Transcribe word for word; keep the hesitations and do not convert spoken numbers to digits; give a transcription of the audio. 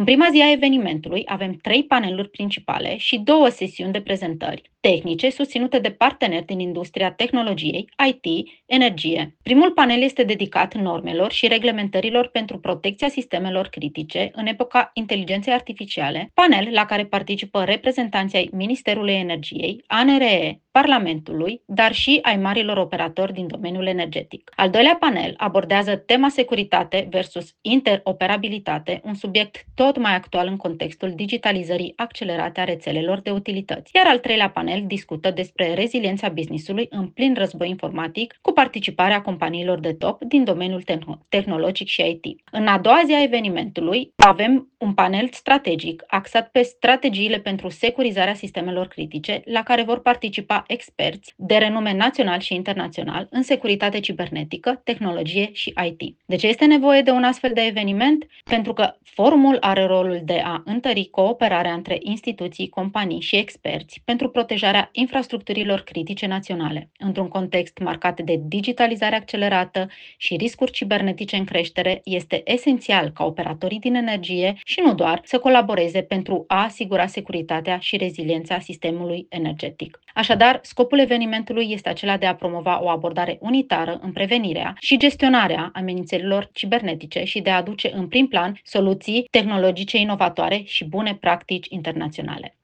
În prima zi a evenimentului avem trei paneluri principale și două sesiuni de prezentări tehnice susținute de parteneri din industria tehnologiei, I T, energie. Primul panel este dedicat normelor și reglementărilor pentru protecția sistemelor critice în epoca inteligenței artificiale, panel la care participă reprezentanții ai Ministerului Energiei, A N R E, Parlamentului, dar și ai marilor operatori din domeniul energetic. Al doilea panel abordează tema securitate versus interoperabilitate, un subiect tot mai actual în contextul digitalizării accelerate a rețelelor de utilități. Iar al treilea panel discută despre reziliența business-ului în plin război informatic, cu participarea companiilor de top din domeniul tehnologic și I T. În a doua zi a evenimentului avem un panel strategic axat pe strategiile pentru securizarea sistemelor critice, la care vor participa experți de renume național și internațional în securitate cibernetică, tehnologie și I T. De ce este nevoie de un astfel de eveniment? Pentru că forumul are rolul de a întări cooperarea între instituții, companii și experți pentru protejarea infrastructurilor critice naționale. Într-un context marcat de digitalizare accelerată și riscuri cibernetice în creștere, este esențial ca operatorii din energie și nu doar să colaboreze pentru a asigura securitatea și reziliența sistemului energetic. Așadar, scopul evenimentului este acela de a promova o abordare unitară în prevenirea și gestionarea amenințărilor cibernetice și de a aduce în prim plan soluții tehnologice inovatoare și bune practici internaționale.